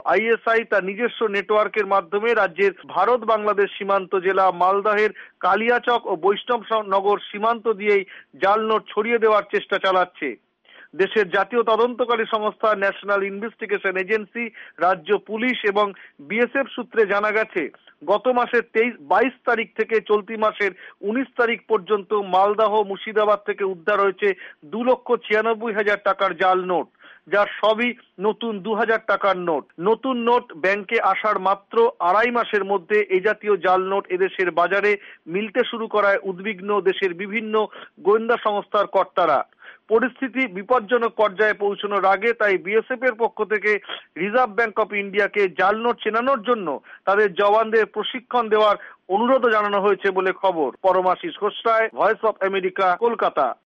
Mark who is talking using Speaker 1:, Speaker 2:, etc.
Speaker 1: ISI তার নিজস্ব নেটওয়ার্কের মাধ্যমে রাজ্যের ভারত বাংলাদেশ সীমান্ত জেলা মালদহের কালিয়াচক ও বৈষ্ণবনগর সীমান্ত দিয়েই জাল নোট ছড়িয়ে দেওয়ার চেষ্টা চালাচ্ছে। দেশের জাতীয় তদন্তকারী সংস্থা ন্যাশনাল ইনভেস্টিগেশন এজেন্সি, রাজ্য পুলিশ এবং বিএসএফ সূত্রে জানা গেছে, গত মাসের 22 তারিখ থেকে চলতি মাসের 19 তারিখ পর্যন্ত মালদহ মুর্শিদাবাদ থেকে উদ্ধার হয়েছে 2,96,000 টাকার জাল নোট, যার সবই নতুন 2,000 টাকার নোট। নতুন নোট ব্যাংকে আসার মাত্র 2.5 মাসের মধ্যে এ জাতীয় জাল নোট এদেশের বাজারে মিলতে শুরু করায় উদ্বিগ্ন দেশের বিভিন্ন গোয়েন্দা সংস্থার কর্তারা। পরিস্থিতি বিপজ্জনক পর্যায়ে পৌঁছানোর আগে তাই বিএসএফ এর পক্ষ থেকে রিজার্ভ ব্যাংক অফ ইন্ডিয়াকে জাল নোট চেনানোর জন্য তাদের জওয়ানদের প্রশিক্ষণ দেওয়ার অনুরোধ জানানো হয়েছে বলে খবর। Paramashis Ghosh Roy, voice of America, Kolkata.